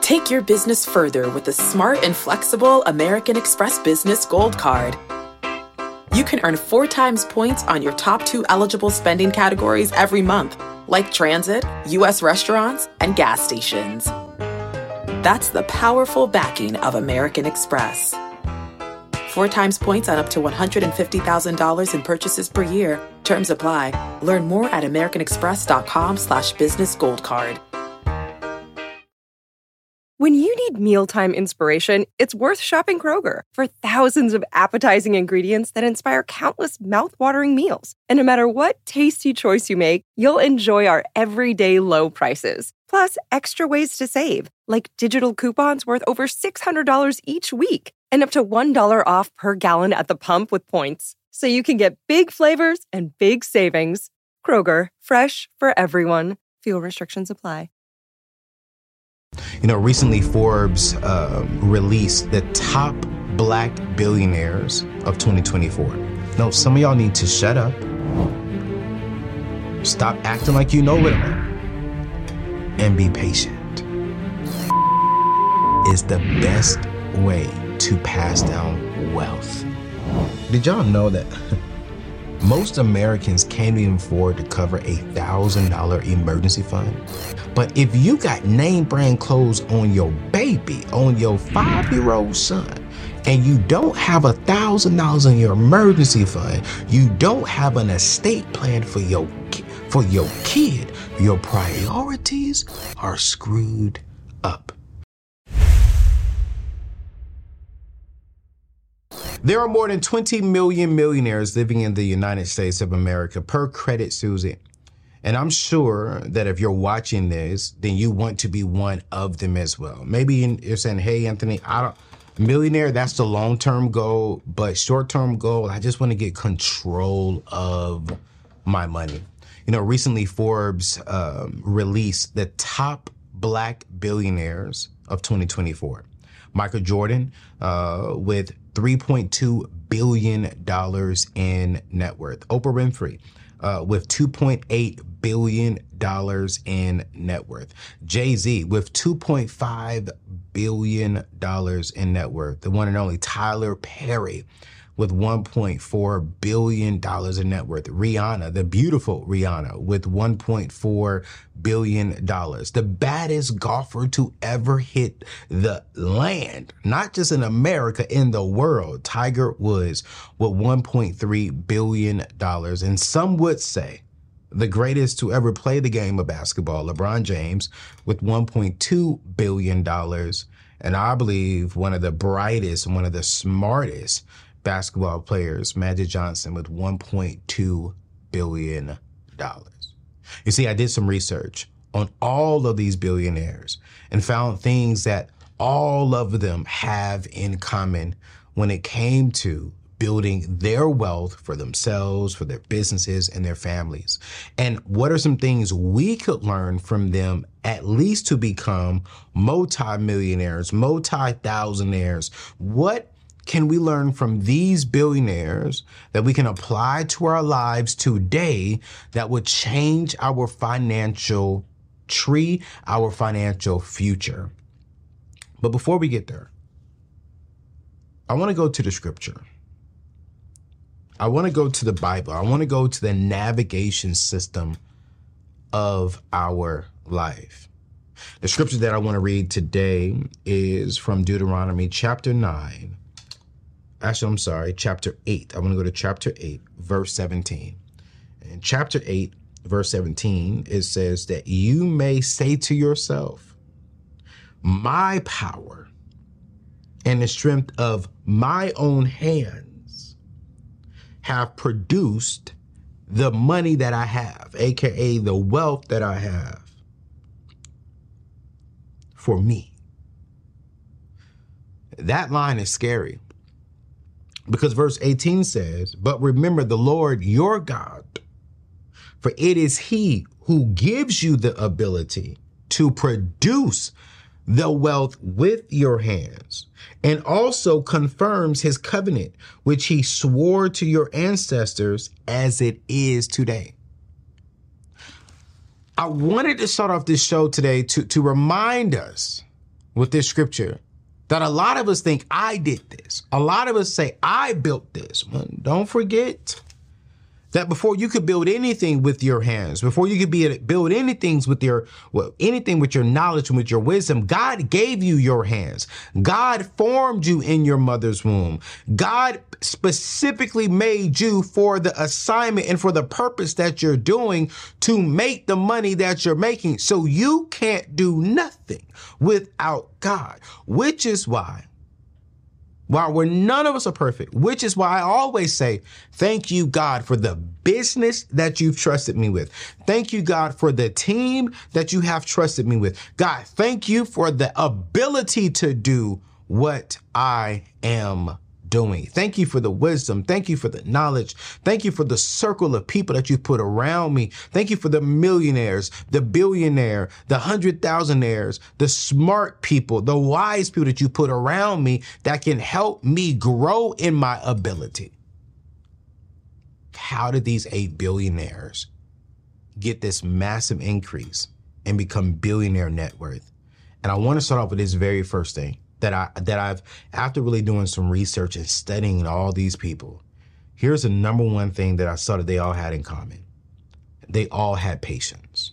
Take your business further with the smart and flexible American Express Business Gold Card. You can earn 4 times points on your top 2 eligible spending categories every month, like transit, U.S. restaurants, and gas stations. That's the powerful backing of American Express. 4 times points on up to $150,000 in purchases per year. Terms apply. Learn more at americanexpress.com/businessgoldcard. When you need mealtime inspiration, it's worth shopping Kroger for thousands of appetizing ingredients that inspire countless mouthwatering meals. And no matter what tasty choice you make, you'll enjoy our everyday low prices. Plus, extra ways to save, like digital coupons worth over $600 each week and up to $1 off per gallon at the pump with points. So you can get big flavors and big savings. Kroger, fresh for everyone. Fuel restrictions apply. You know, recently Forbes released the top Black billionaires of 2024. No, some of y'all need to shut up. Stop acting like you know it all. And be patient. Is the best way to pass down wealth. Did y'all know that most Americans can't even afford to cover a $1,000 emergency fund? But if you got name brand clothes on your baby, on your 5-year-old son, and you don't have $1,000 in your emergency fund, you don't have an estate plan for your kid, your priorities are screwed up. There are more than 20 million millionaires living in the United States of America per Credit Suzy. And I'm sure that if you're watching this, then you want to be one of them as well. Maybe you're saying, hey, Anthony, millionaire, that's the long-term goal, but short-term goal, I just want to get control of my money. You know, recently Forbes released the top Black billionaires of 2024. Michael Jordan with $3.2 billion in net worth. Oprah Winfrey with $2.8 billion in net worth. Jay-Z with $2.5 billion in net worth. The one and only Tyler Perry with $1.4 billion in net worth. Rihanna, the beautiful Rihanna, with $1.4 billion. The baddest golfer to ever hit the land, not just in America, in the world, Tiger Woods, with $1.3 billion. And some would say the greatest to ever play the game of basketball, LeBron James, with $1.2 billion. And I believe one of the brightest, one of the smartest basketball players, Magic Johnson, with $1.2 billion. You see, I did some research on all of these billionaires and found things that all of them have in common when it came to building their wealth for themselves, for their businesses, and their families. And what are some things we could learn from them, at least to become multi-millionaires, multi-thousandaires? What can we learn from these billionaires that we can apply to our lives today that would change our financial tree, our financial future? But before we get there, I want to go to the scripture. I want to go to the Bible. I want to go to the navigation system of our life. The scripture that I want to read today is from Deuteronomy chapter 9. Actually, I'm sorry, chapter 8. I want to go to chapter 8, verse 17. In chapter 8, verse 17, it says that you may say to yourself, my power and the strength of my own hands have produced the money that I have, aka the wealth that I have for me. That line is scary. Because verse 18 says, but remember the Lord your God, for it is he who gives you the ability to produce the wealth with your hands, and also confirms his covenant, which he swore to your ancestors as it is today. I wanted to start off this show today to remind us with this scripture that a lot of us think I did this. A lot of us say I built this. Well, don't forget that before you could build anything with your hands, before you could build anything with your knowledge and with your wisdom, God gave you your hands. God formed you in your mother's womb. God specifically made you for the assignment and for the purpose that you're doing to make the money that you're making. So you can't do nothing without God, which is why, while none of us are perfect, which is why I always say, thank you, God, for the business that you've trusted me with. Thank you, God, for the team that you have trusted me with. God, thank you for the ability to do what I am doing. Thank you for the wisdom. Thank you for the knowledge. Thank you for the circle of people that you put around me. Thank you for the millionaires, the billionaire, the 100,000aires, the smart people, the wise people that you put around me that can help me grow in my ability. How did these 8 billionaires get this massive increase and become billionaire net worth? And I want to start off with this very first thing. That I've, after really doing some research and studying all these people, here's the number one thing that I saw that they all had in common. They all had patience.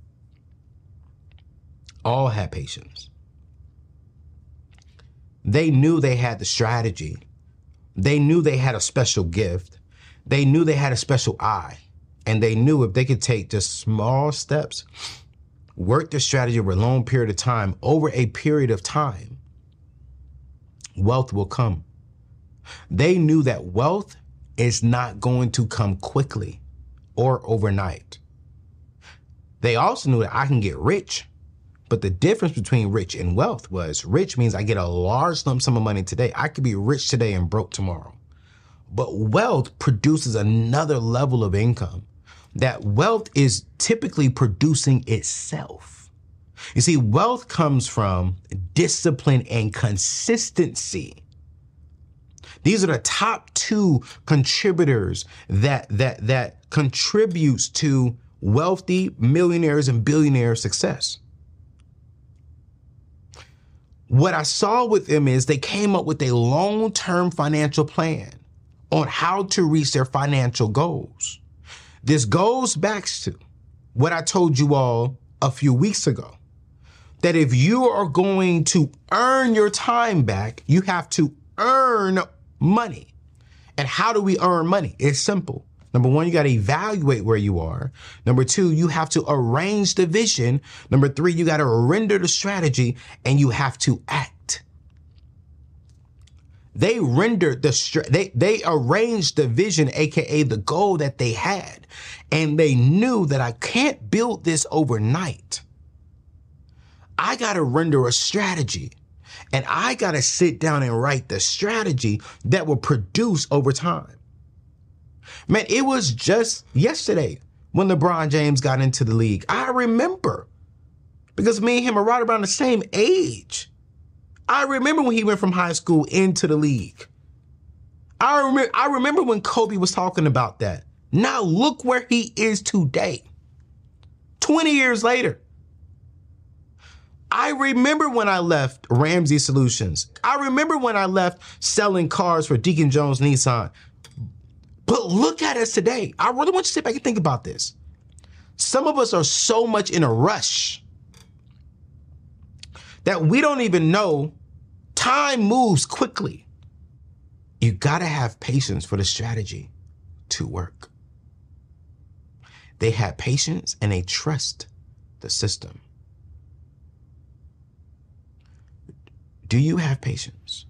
All had patience. They knew they had the strategy. They knew they had a special gift. They knew they had a special eye. And they knew if they could take just small steps, work the strategy over a long period of time, over a period of time, wealth will come. They knew that wealth is not going to come quickly or overnight. They also knew that I can get rich, but the difference between rich and wealth was rich means I get a large lump sum of money today. I could be rich today and broke tomorrow. But wealth produces another level of income. That wealth is typically producing itself. You see, wealth comes from discipline and consistency. These are the top 2 contributors that contributes to wealthy millionaires and billionaire success. What I saw with them is they came up with a long-term financial plan on how to reach their financial goals. This goes back to what I told you all a few weeks ago. That if you are going to earn your time back, you have to earn money. And how do we earn money? It's simple. Number 1, you got to evaluate where you are. Number 2, you have to arrange the vision. Number 3, you got to render the strategy, and you have to act. They rendered they arranged the vision, aka the goal that they had, and they knew that I can't build this overnight. I got to render a strategy, and I got to sit down and write the strategy that will produce over time. Man, it was just yesterday when LeBron James got into the league. I remember because me and him are right around the same age. I remember when he went from high school into the league. I remember when Kobe was talking about that. Now look where he is today, 20 years later. I remember when I left Ramsey Solutions. I remember when I left selling cars for Deacon Jones Nissan. But look at us today. I really want you to sit back and think about this. Some of us are so much in a rush that we don't even know time moves quickly. You gotta have patience for the strategy to work. They had patience and they trust the system. Do you have patience?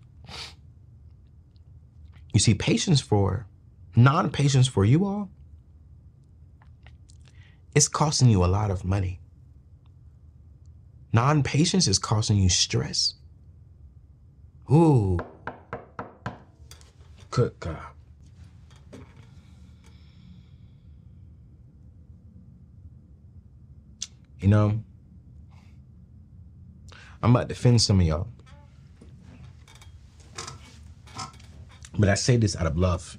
You see, non-patience for you all, it's costing you a lot of money. Non-patience is costing you stress. Ooh. Good God. You know, I'm about to offend some of y'all. But I say this out of love.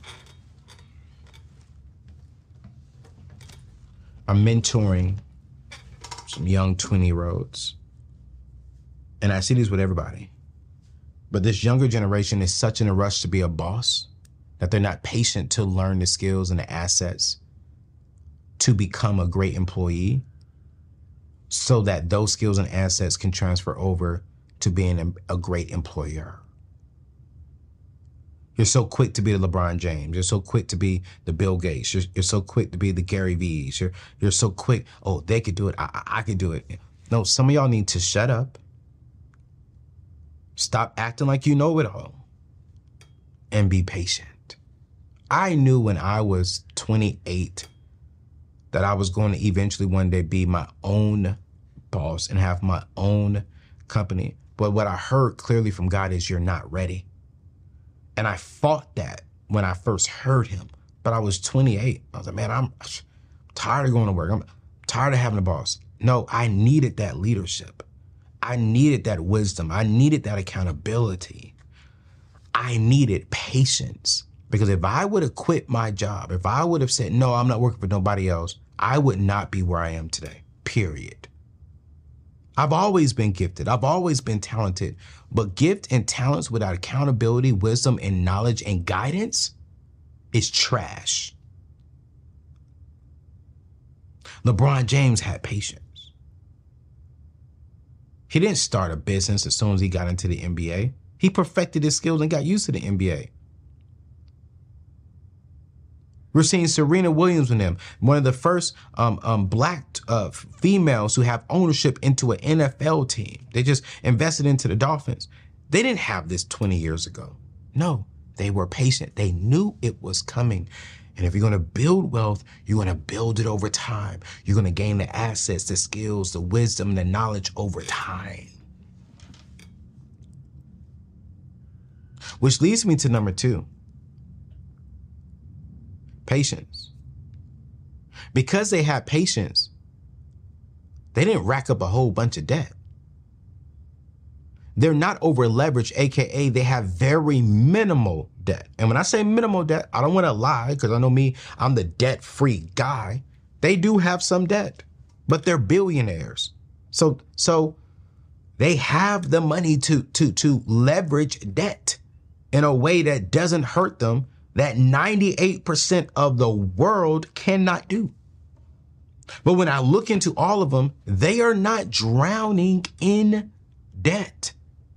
I'm mentoring some young 20-year-olds. and I see this with everybody, but this younger generation is such in a rush to be a boss that they're not patient to learn the skills and the assets to become a great employee so that those skills and assets can transfer over to being a great employer. You're so quick to be the LeBron James. You're so quick to be the Bill Gates. You're so quick to be the Gary V's. You're so quick. Oh, they could do it. I could do it. No, some of y'all need to shut up. Stop acting like you know it all. And be patient. I knew when I was 28 that I was going to eventually one day be my own boss and have my own company. But what I heard clearly from God is you're not ready. And I fought that when I first heard him. But I was 28. I was like, man, I'm tired of going to work. I'm tired of having a boss. No, I needed that leadership. I needed that wisdom. I needed that accountability. I needed patience. Because if I would have quit my job, if I would have said, no, I'm not working for nobody else, I would not be where I am today, period. I've always been gifted. I've always been talented. But gift and talents without accountability, wisdom, and knowledge and guidance is trash. LeBron James had patience. He didn't start a business as soon as he got into the NBA. He perfected his skills and got used to the NBA. We're seeing Serena Williams with him, one of the first black females who have ownership into an NFL team. They just invested into the Dolphins. They didn't have this 20 years ago. No, they were patient. They knew it was coming. And if you're going to build wealth, you're going to build it over time. You're going to gain the assets, the skills, the wisdom, the knowledge over time. Which leads me to number 2. Patience. Because they had patience, they didn't rack up a whole bunch of debt. They're not over leveraged, AKA they have very minimal debt. And when I say minimal debt, I don't want to lie because I know me, I'm the debt-free guy. They do have some debt, but they're billionaires. So they have the money to leverage debt in a way that doesn't hurt them, that 98% of the world cannot do. But when I look into all of them, they are not drowning in debt.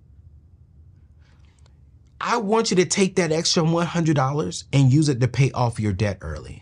I want you to take that extra $100 and use it to pay off your debt early.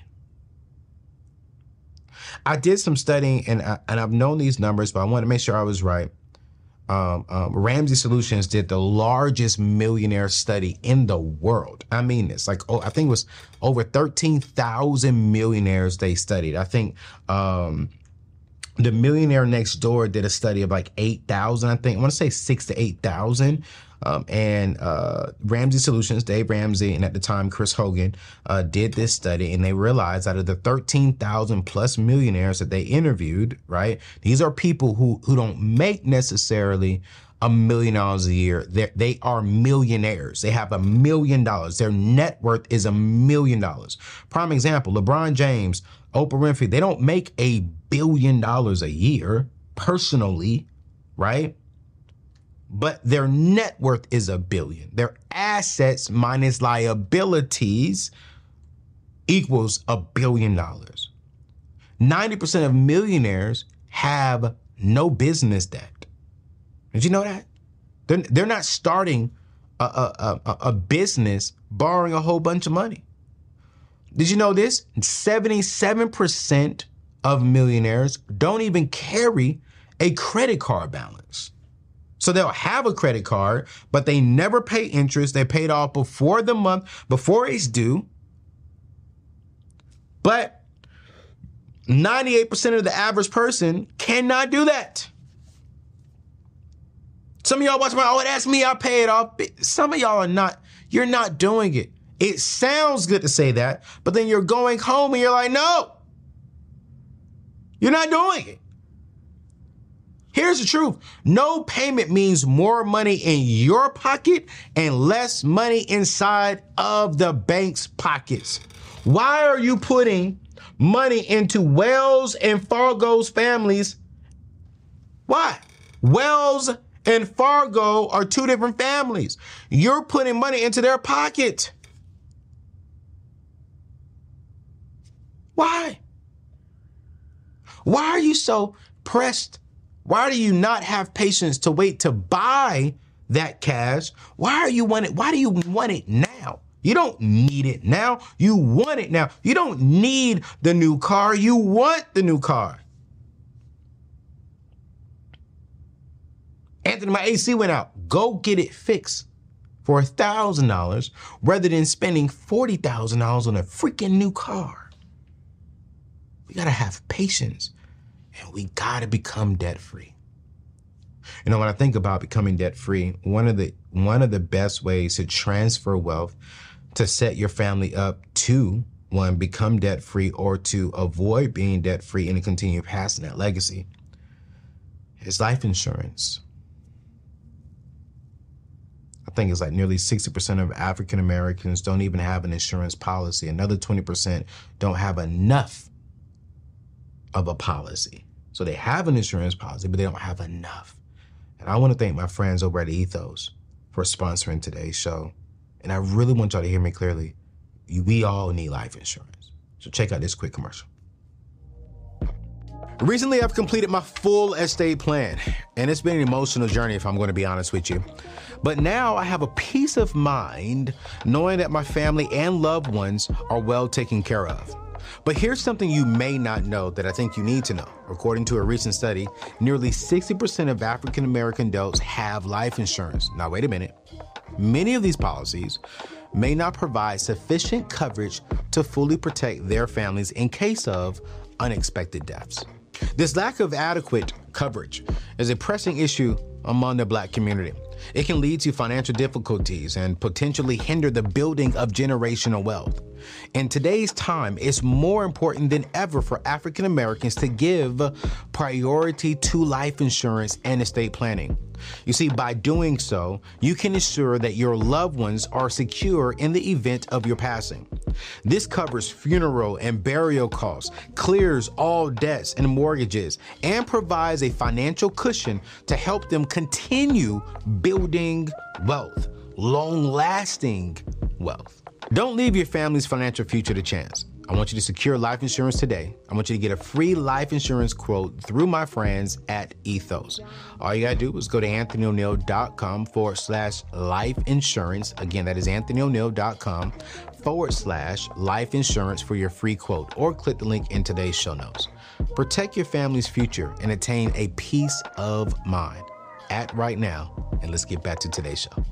I did some studying and I've known these numbers, but I want to make sure I was right. Ramsey Solutions did the largest millionaire study in the world. I mean this, I think it was over 13,000 millionaires they studied. I think the Millionaire Next Door did a study of like 8,000, I think. I want to say 6,000 to 8,000. And Ramsey Solutions, Dave Ramsey, and at the time, Chris Hogan, did this study, and they realized out of the 13,000 plus millionaires that they interviewed, right? These are people who don't make necessarily $1 million a year. They are millionaires. They have $1 million. Their net worth is $1 million. Prime example, LeBron James, Oprah Winfrey, they don't make $1 billion a year personally, right? But their net worth is $1 billion. Their assets minus liabilities equals $1 billion. 90% of millionaires have no business debt. Did you know that? They're not starting a business borrowing a whole bunch of money. Did you know this? 77% of millionaires don't even carry a credit card balance. So they'll have a credit card, but they never pay interest. They paid off before the month, before it's due. But 98% of the average person cannot do that. Some of y'all watch my, that's me, I pay it off. Some of y'all are not, you're not doing it. It sounds good to say that, but then you're going home and you're like, no, you're not doing it. Here's the truth. No payment means more money in your pocket and less money inside of the bank's pockets. Why are you putting money into Wells and Fargo's families? Why? Wells and Fargo are two different families. You're putting money into their pocket. Why? Why are you so pressed? Why do you not have patience to wait to buy that cash? Why do you want it now? You don't need it now. You want it now. You don't need the new car. You want the new car. Anthony, my AC went out. Go get it fixed for $1,000 rather than spending $40,000 on a freaking new car. We gotta have patience, and we gotta become debt-free. You know, when I think about becoming debt-free, one of the best ways to transfer wealth, to set your family up to, one, become debt-free, or to avoid being debt-free and to continue passing that legacy, is life insurance. I think it's like nearly 60% of African Americans don't even have an insurance policy. Another 20% don't have enough of a policy. So they have an insurance policy, but they don't have enough. And I want to thank my friends over at Ethos for sponsoring today's show. And I really want y'all to hear me clearly. We all need life insurance. So check out this quick commercial. Recently, I've completed my full estate plan, and it's been an emotional journey, if I'm going to be honest with you. But now I have a peace of mind knowing that my family and loved ones are well taken care of. But here's something you may not know that I think you need to know. According to a recent study, nearly 60% of African American adults have life insurance. Now, wait a minute. Many of these policies may not provide sufficient coverage to fully protect their families in case of unexpected deaths. This lack of adequate coverage is a pressing issue among the Black community. It can lead to financial difficulties and potentially hinder the building of generational wealth. In today's time, it's more important than ever for African Americans to give priority to life insurance and estate planning. You see, by doing so, you can ensure that your loved ones are secure in the event of your passing. This covers funeral and burial costs, clears all debts and mortgages, and provides a financial cushion to help them continue building wealth, long-lasting wealth. Don't leave your family's financial future to chance. I want you to secure life insurance today. I want you to get a free life insurance quote through my friends at Ethos. All you gotta do is go to anthonyoneal.com/life insurance. Again, that is anthonyoneal.com/life insurance for your free quote, or click the link in today's show notes. Protect your family's future and attain a peace of mind. Act right now, and let's get back to today's show.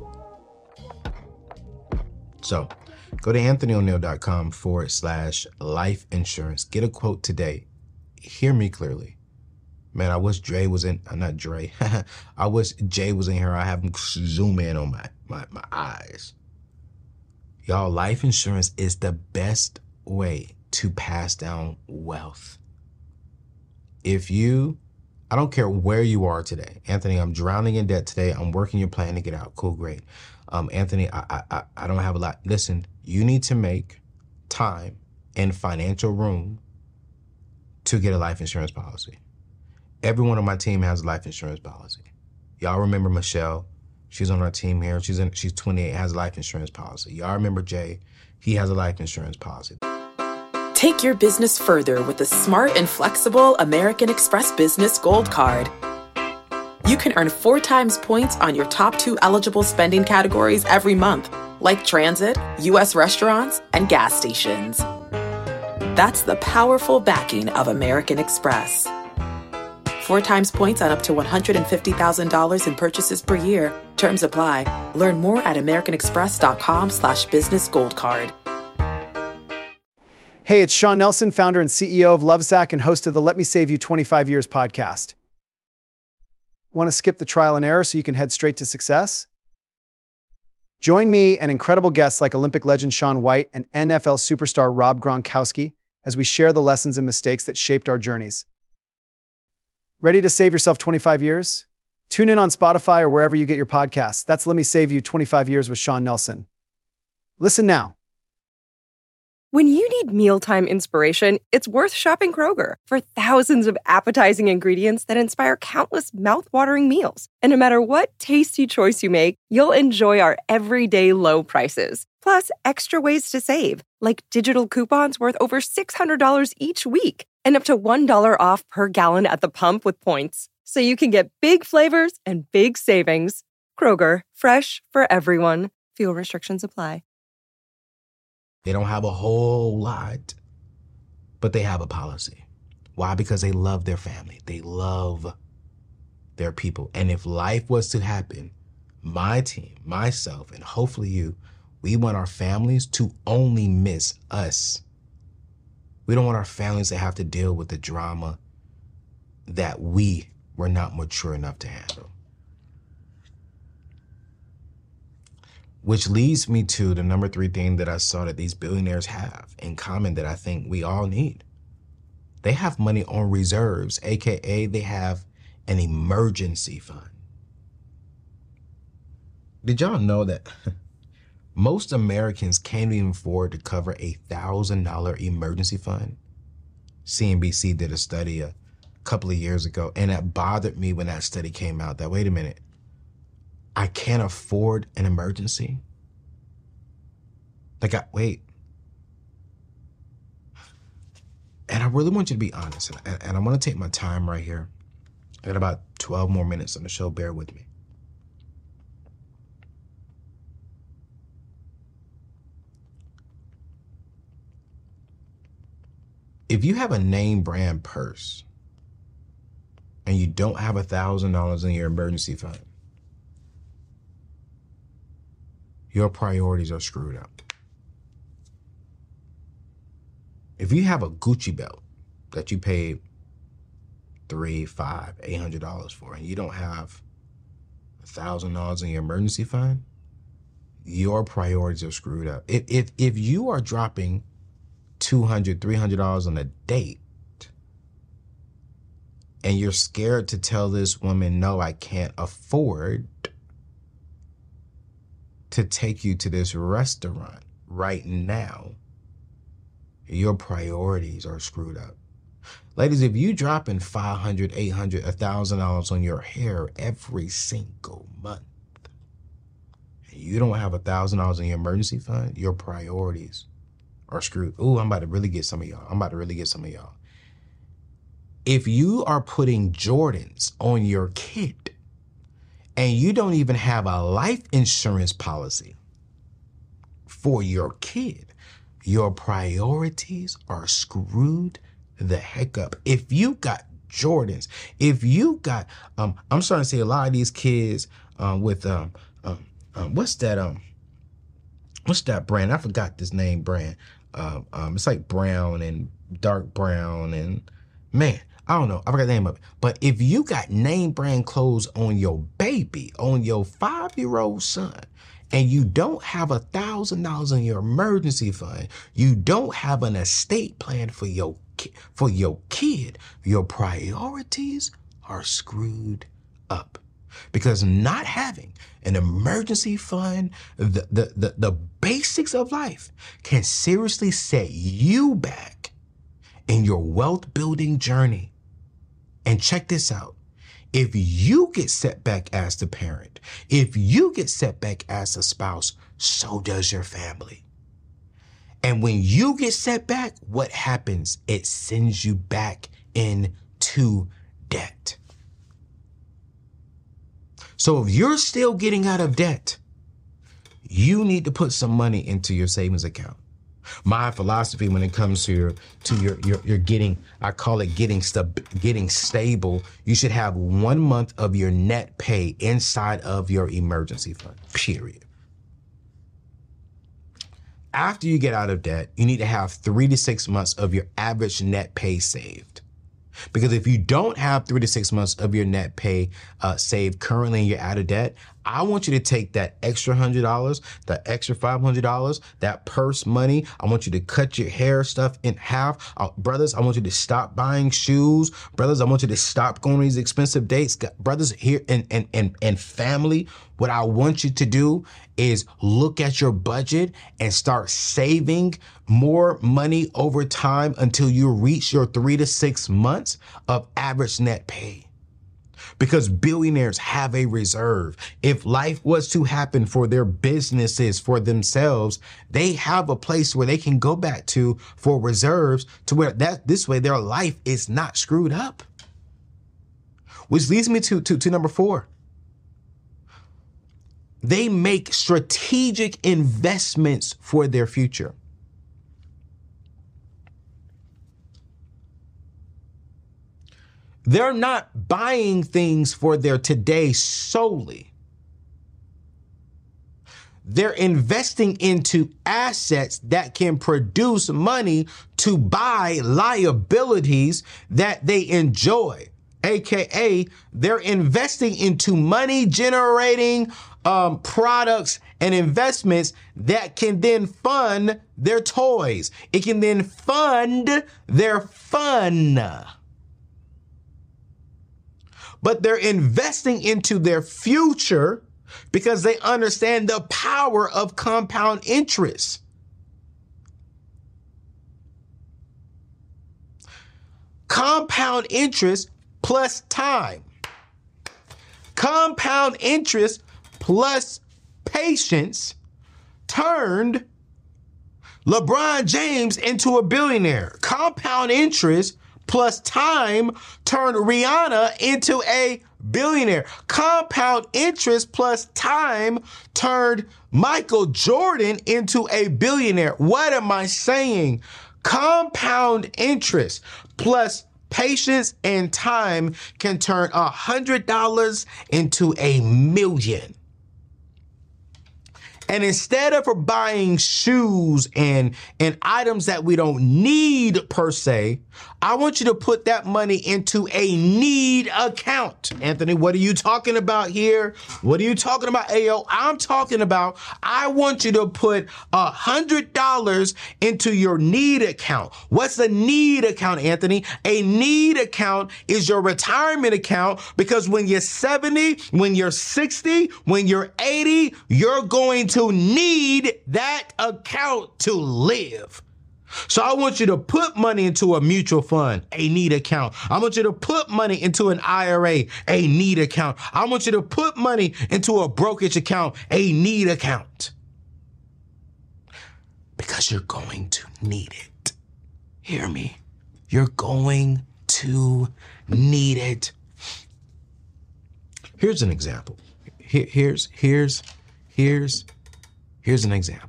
So, go to anthonyoneal.com/life insurance. Get a quote today. Hear me clearly. Man, I wish Dre was in, not Dre. I wish Jay was in here. I have him zoom in on my eyes. Y'all, life insurance is the best way to pass down wealth. I don't care where you are today. Anthony, I'm drowning in debt today. I'm working your plan to get out. Cool, great. Anthony, I don't have a lot. Listen, you need to make time and financial room to get a life insurance policy. Everyone on my team has a life insurance policy. Y'all remember Michelle? She's on our team here. She's 28, has a life insurance policy. Y'all remember Jay? He has a life insurance policy. Take your business further with the smart and flexible American Express Business Gold Card. You can earn 4 times points on your top 2 eligible spending categories every month, like transit, U.S. restaurants, and gas stations. That's the powerful backing of American Express. 4 times points on up to $150,000 in purchases per year. Terms apply. Learn more at americanexpress.com/businessgoldcard. Hey, it's Sean Nelson, founder and CEO of Lovesac and host of the Let Me Save You 25 Years podcast. Want to skip the trial and error so you can head straight to success? Join me and incredible guests like Olympic legend Shaun White and NFL superstar Rob Gronkowski as we share the lessons and mistakes that shaped our journeys. Ready to save yourself 25 years? Tune in on Spotify or wherever you get your podcasts. That's Let Me Save You 25 Years with Sean Nelson. Listen now. When you need mealtime inspiration, it's worth shopping Kroger for thousands of appetizing ingredients that inspire countless mouthwatering meals. And no matter what tasty choice you make, you'll enjoy our everyday low prices. Plus, extra ways to save, like digital coupons worth over $600 each week and up to $1 off per gallon at the pump with points. So you can get big flavors and big savings. Kroger, fresh for everyone. Fuel restrictions apply. They don't have a whole lot, but they have a policy. Why? Because they love their family. They love their people. And if life was to happen, my team, myself, and hopefully you, we want our families to only miss us. We don't want our families to have to deal with the drama that we were not mature enough to handle. Which leads me to the number 3 thing that I saw that these billionaires have in common that I think we all need. They have money on reserves, AKA they have an emergency fund. Did y'all know that most Americans can't even afford to cover a $1,000 emergency fund? CNBC did a study a couple of years ago, and it bothered me when that study came out that, wait a minute, I can't afford an emergency? Wait. And I really want you to be honest, and I want to take my time right here. I got about 12 more minutes on the show, bear with me. If you have a name brand purse and you don't have $1,000 in your emergency fund, your priorities are screwed up. If you have a Gucci belt that you paid $300, $500, $800 for, and you don't have $1,000 in your emergency fund, your priorities are screwed up. If you are dropping $200, $300 on a date, and you're scared to tell this woman, no, I can't afford to take you to this restaurant right now, your priorities are screwed up. Ladies, if you dropping $500, $800, $1,000 on your hair every single month, and you don't have $1,000 in your emergency fund, your priorities are screwed. Ooh, I'm about to really get some of y'all. If you are putting Jordans on your kid and you don't even have a life insurance policy for your kid, your priorities are screwed the heck up. If you got Jordans, if you got, I'm starting to see a lot of these kids with, what's that brand? I forgot this name brand. It's like brown and dark brown and, man, I don't know. I forgot the name of it. But if you got name brand clothes on your baby, on your 5-year-old son, and you don't have $1,000 in your emergency fund, you don't have an estate plan for your kid, your priorities are screwed up. Because not having an emergency fund, the basics of life can seriously set you back in your wealth building journey. And check this out. If you get set back as the parent, if you get set back as a spouse, so does your family. And when you get set back, what happens? It sends you back into debt. So if you're still getting out of debt, you need to put some money into your savings account. My philosophy when it comes to your getting, I call it getting stable. You should have 1 month of your net pay inside of your emergency fund, period. After you get out of debt, you need to have 3 to 6 months of your average net pay saved. Because if you don't have 3 to 6 months of your net pay saved currently and you're out of debt, I want you to take that extra $100, the extra $500, that purse money. I want you to cut your hair stuff in half. Brothers, I want you to stop buying shoes. Brothers, I want you to stop going on these expensive dates. Brothers here and family, What I want you to do is look at your budget and start saving more money over time until you reach your 3 to 6 months of average net pay. Because billionaires have a reserve. If life was to happen for their businesses, for themselves, they have a place where they can go back to for reserves to where this way their life is not screwed up. Which leads me to number 4. They make strategic investments for their future. They're not buying things for their today solely. They're investing into assets that can produce money to buy liabilities that they enjoy. AKA, they're investing into money generating products and investments that can then fund their toys. It can then fund their fun. But they're investing into their future because they understand the power of compound interest. Compound interest plus time. Compound interest plus patience turned LeBron James into a billionaire. Compound interest plus time turned Rihanna into a billionaire. Compound interest plus time turned Michael Jordan into a billionaire. What am I saying? Compound interest plus patience and time can turn $100 into $1 million. And instead of buying shoes and items that we don't need per se, I want you to put that money into a need account. Anthony, what are you talking about here? What are you talking about, Ayo? I'm talking about, I want you to put $100 into your need account. What's a need account, Anthony? A need account is your retirement account because when you're 70, when you're 60, when you're 80, you're going to need that account to live. So I want you to put money into a mutual fund, a need account. I want you to put money into an IRA, a need account. I want you to put money into a brokerage account, a need account. Because you're going to need it. Hear me. You're going to need it. Here's an example. Here's an example.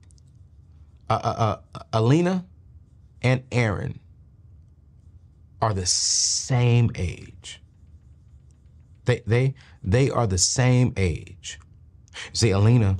Alina and Aaron are the same age. They are the same age. See, Alina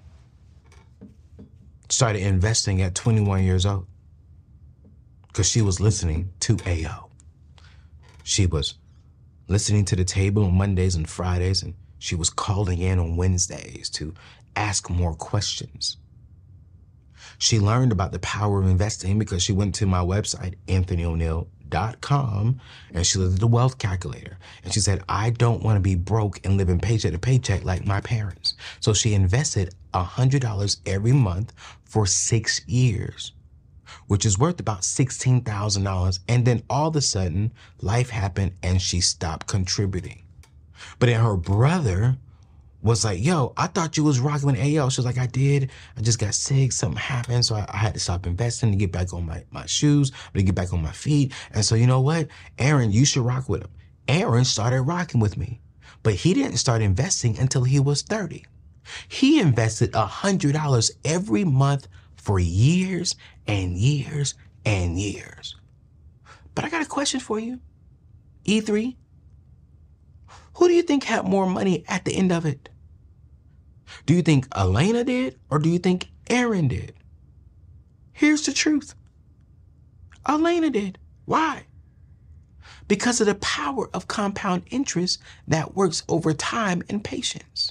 started investing at 21 years old because she was listening to Ayo. She was listening to the table on Mondays and Fridays, and she was calling in on Wednesdays to ask more questions. She learned about the power of investing because she went to my website, anthonyoneal.com, and she looked at the wealth calculator. And she said, I don't want to be broke and living paycheck to paycheck like my parents. So she invested $100 every month for 6 years, which is worth about $16,000. And then all of a sudden, life happened and she stopped contributing. But then her brother was like, yo, I thought you was rocking with Ayo. She was like, I did. I just got sick. Something happened. So I had to stop investing to get back on my shoes, to get back on my feet. And so you know what? Aaron, you should rock with him. Aaron started rocking with me, but he didn't start investing until he was 30. He invested $100 every month for years and years and years. But I got a question for you. E3, who do you think had more money at the end of it? Do you think Elena did or do you think Aaron did? Here's the truth. Elena did. Why? Because of the power of compound interest that works over time and patience.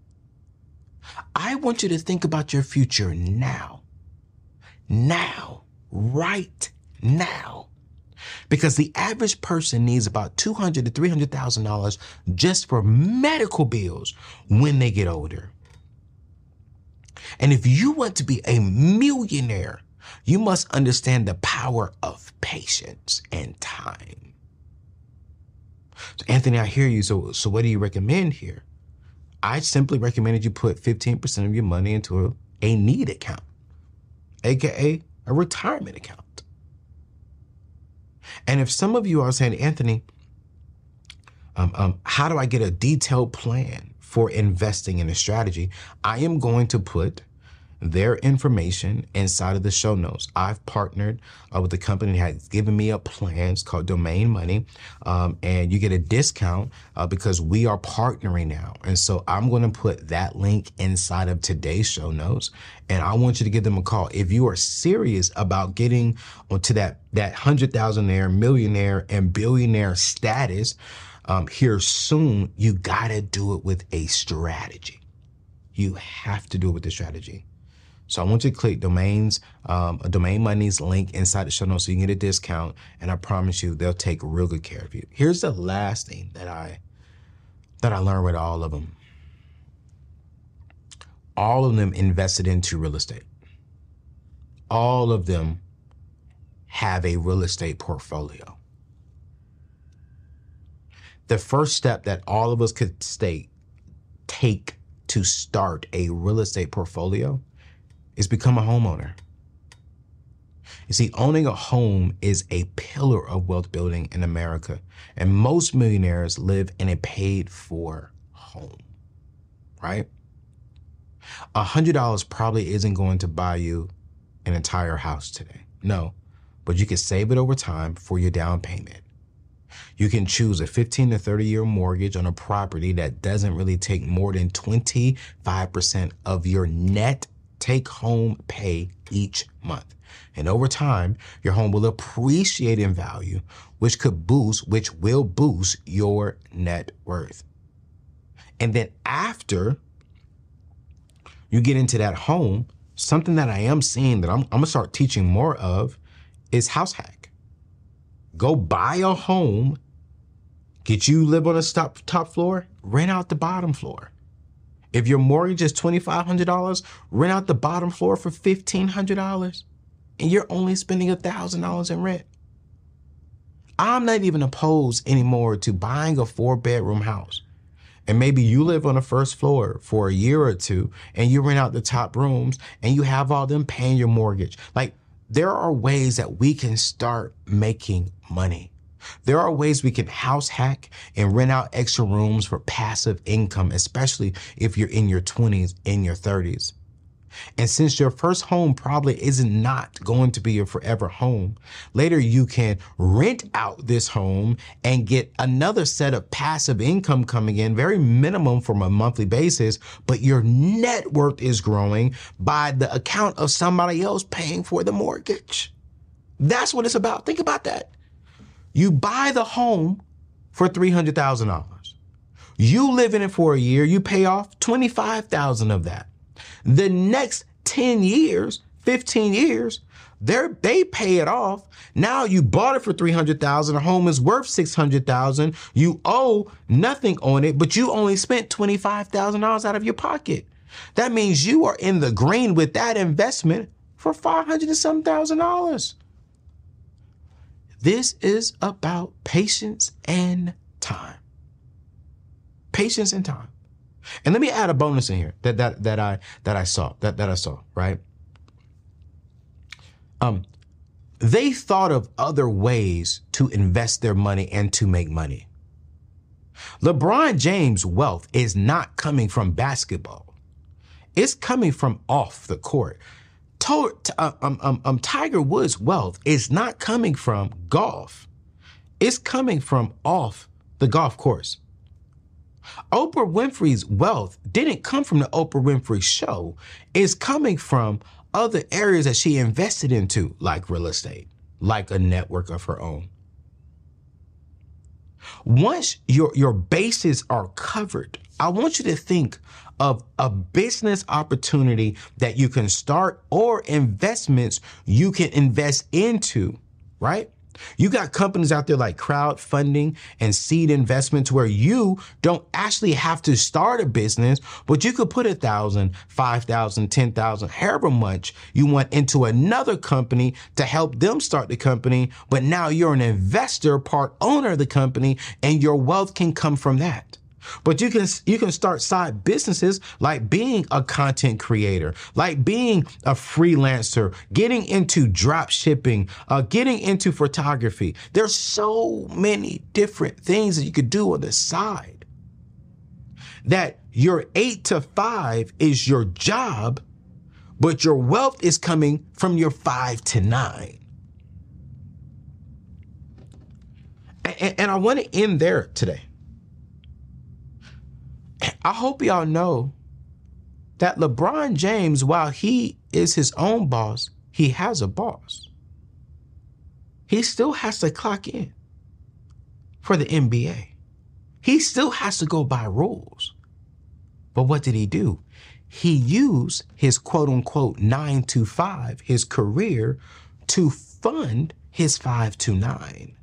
I want you to think about your future now. Now, right now. Because the average person needs about $200,000 to $300,000 just for medical bills when they get older. And if you want to be a millionaire, you must understand the power of patience and time. So Anthony, I hear you. So what do you recommend here? I simply recommended you put 15% of your money into a need account, aka a retirement account. And if some of you are saying, Anthony, how do I get a detailed plan for investing in a strategy? I am going to put their information inside of the show notes. I've partnered with a company that has given me a plan. It's called Domain Money. And you get a discount because we are partnering now. And so I'm going to put that link inside of today's show notes. And I want you to give them a call. If you are serious about getting onto that 100,000-aire, millionaire, and billionaire status here soon, you got to do it with a strategy. You have to do it with a strategy. So I want you to click Domain Money's link inside the show notes so you can get a discount. And I promise you, they'll take real good care of you. Here's the last thing that I learned with all of them. All of them invested into real estate. All of them have a real estate portfolio. The first step that all of us could take to start a real estate portfolio is become a homeowner. You see, owning a home is a pillar of wealth building in America, and most millionaires live in a paid-for home, right? $100 probably isn't going to buy you an entire house today. No, but you can save it over time for your down payment. You can choose a 15 to 30-year mortgage on a property that doesn't really take more than 25% of your net take-home pay each month. And over time, your home will appreciate in value, which will boost your net worth. And then after you get into that home, something that I am seeing that I'm gonna start teaching more of is house hack. Go buy a home, get you live on the top floor, rent out the bottom floor. If your mortgage is $2,500, rent out the bottom floor for $1,500, and you're only spending $1,000 in rent. I'm not even opposed anymore to buying a 4-bedroom house. And maybe you live on the first floor for a year or two, and you rent out the top rooms, and you have all them paying your mortgage. Like, there are ways that we can start making money. There are ways we can house hack and rent out extra rooms for passive income, especially if you're in your 20s, in your 30s. And since your first home probably is not going to be your forever home, later you can rent out this home and get another set of passive income coming in, very minimum from a monthly basis, but your net worth is growing by the account of somebody else paying for the mortgage. That's what it's about. Think about that. You buy the home for $300,000. You live in it for a year, you pay off $25,000 of that. The next 10 years, 15 years, they pay it off. Now you bought it for $300,000. A home is worth $600,000. You owe nothing on it, but you only spent $25,000 out of your pocket. That means you are in the green with that investment for $500,000 and some $1,000. This is about patience and time. Patience and time. And let me add a bonus in here that I saw, right? They thought of other ways to invest their money and to make money. LeBron James' wealth is not coming from basketball. It's coming from off the court. Tiger Woods' wealth is not coming from golf. It's coming from off the golf course. Oprah Winfrey's wealth didn't come from the Oprah Winfrey Show. It's coming from other areas that she invested into, like real estate, like a network of her own. Once your bases are covered, I want you to think of a business opportunity that you can start or investments you can invest into, right? You got companies out there like crowdfunding and seed investments where you don't actually have to start a business, but you could put 1,000, 5,000, 10,000, however much you want into another company to help them start the company. But now you're an investor, part owner of the company, and your wealth can come from that. But you can start side businesses like being a content creator, like being a freelancer, getting into drop shipping, getting into photography. There's so many different things that you could do on the side. That your 8 to 5 is your job, but your wealth is coming from your 5 to 9. And I want to end there today. I hope y'all know that LeBron James, while he is his own boss, he has a boss. He still has to clock in for the NBA. He still has to go by rules. But what did he do? He used his quote unquote 9 to 5, his career, to fund his 5 to 9.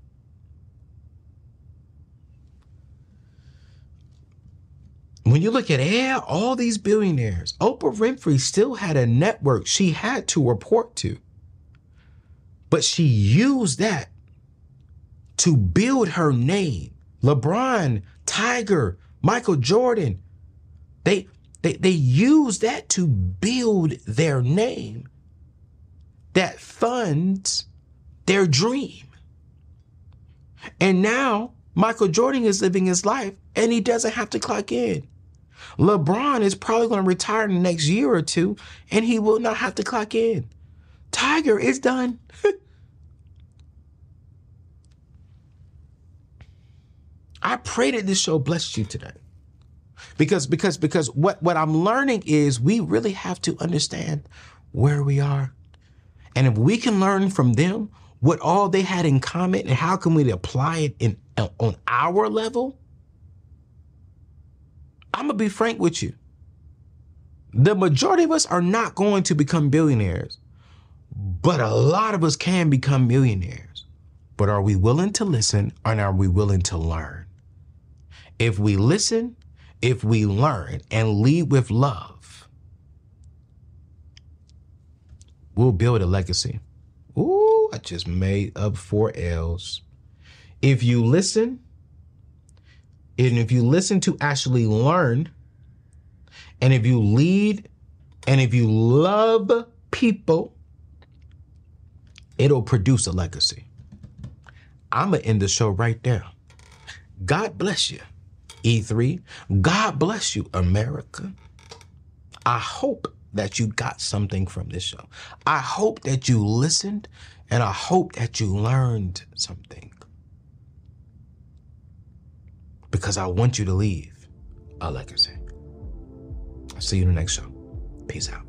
When you look at all these billionaires, Oprah Winfrey still had a network she had to report to. But she used that to build her name. LeBron, Tiger, Michael Jordan, they used that to build their name that funds their dream. And now Michael Jordan is living his life and he doesn't have to clock in. LeBron is probably going to retire in the next year or two, and he will not have to clock in. Tiger is done. I pray that this show blessed you today. Because what I'm learning is we really have to understand where we are. And if we can learn from them what all they had in common and how can we apply it on our level, I'm going to be frank with you. The majority of us are not going to become billionaires, but a lot of us can become millionaires. But are we willing to listen and are we willing to learn? If we listen, if we learn and lead with love, we'll build a legacy. Ooh, I just made up 4 L's. If you listen, and if you listen to actually learn, and if you lead, and if you love people, it'll produce a legacy. I'm going to end the show right there. God bless you, E3. God bless you, America. I hope that you got something from this show. I hope that you listened, and I hope that you learned something. Because I want you to leave a legacy. I'll see you in the next show. Peace out.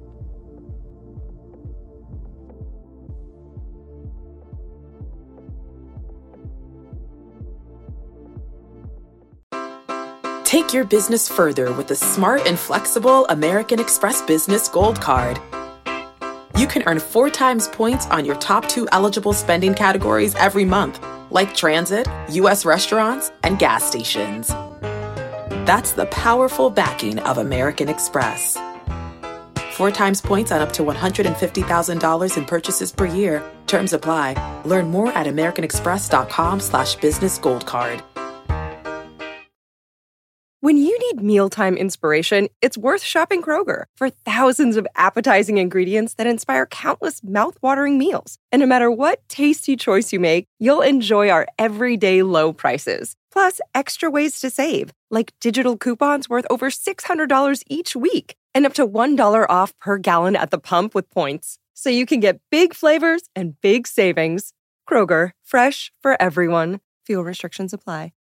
Take your business further with the smart and flexible American Express Business Gold Card. You can earn 4 times points on your top 2 eligible spending categories every month, like transit, U.S. restaurants, and gas stations. That's the powerful backing of American Express. 4 times points on up to $150,000 in purchases per year. Terms apply. Learn more at americanexpress.com/businessgoldcard. When you need mealtime inspiration, it's worth shopping Kroger for thousands of appetizing ingredients that inspire countless mouth-watering meals. And no matter what tasty choice you make, you'll enjoy our everyday low prices. Plus, extra ways to save, like digital coupons worth over $600 each week and up to $1 off per gallon at the pump with points. So you can get big flavors and big savings. Kroger, fresh for everyone. Fuel restrictions apply.